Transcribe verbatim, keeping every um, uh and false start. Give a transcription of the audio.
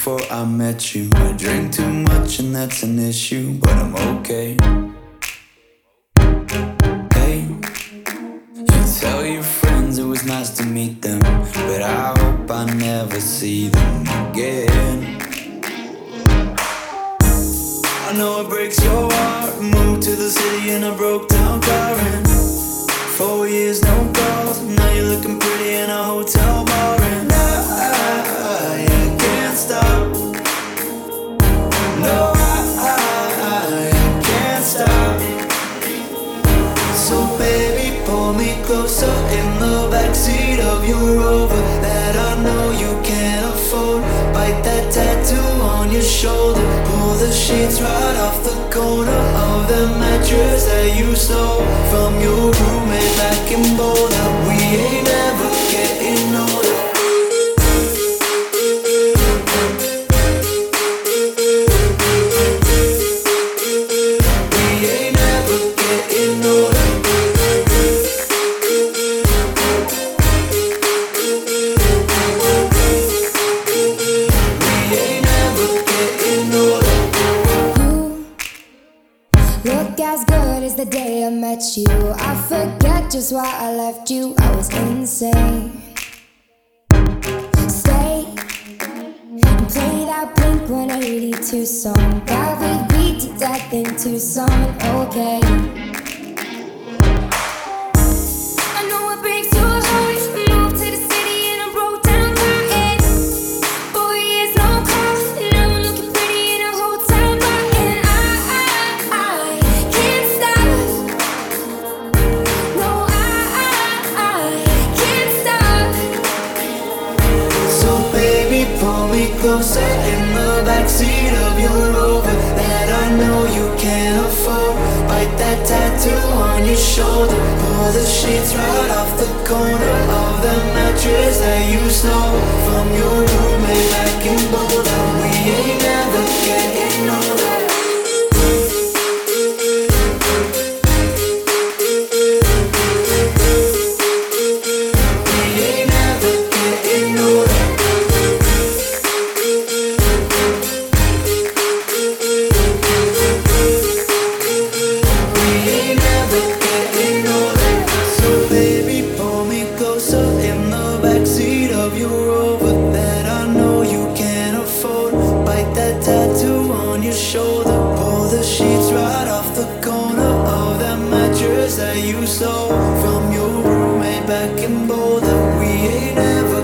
before I met you. I drink too much and that's an issue, but I'm okay. Hey, you tell your friends it was nice to meet them, but I hope I never see them again. I know it breaks your heart. Moved to the city in a broke down car, and four years no calls. Now you're looking pretty in a hotel bar, and I, I can't stop. No, I, I, I can't stop. So baby, pull me closer in the backseat of your Rover that I know you can't afford. Bite that tattoo on your shoulder. Pull the sheets right off the corner of the mattress that you stole from your roommate back in Boulder. We ain't ever getting older. We ain't ever getting older. We ain't ever getting older. Look as good as the day I met you. I forget just why I left you. I was insane. Stay and play that Blink one eighty-two song that we beat to death in Tucson. Okay. I know it breaks your heart. Moved to the city in a broke down car, and four years no call. Now I'm looking pretty in a hotel bar, and I, I, I can't stop. No, I, I, I can't stop. So baby, pull me closer in the backseat of your Rover that I know you can't afford. Bite that tattoo on your shoulder. Pull the sheets right off the corner of the mattress that you stole from your roommate back in Boulder. We ain't never getting older. We ain't never getting older. We ain't never getting older. So baby, pull me closer in the backseat of your Rover that I know you can't afford. Bite that tattoo on your shoulder. Pull the sheets right off the corner of that mattress that you stole from your roommate back in Boulder. We ain't ever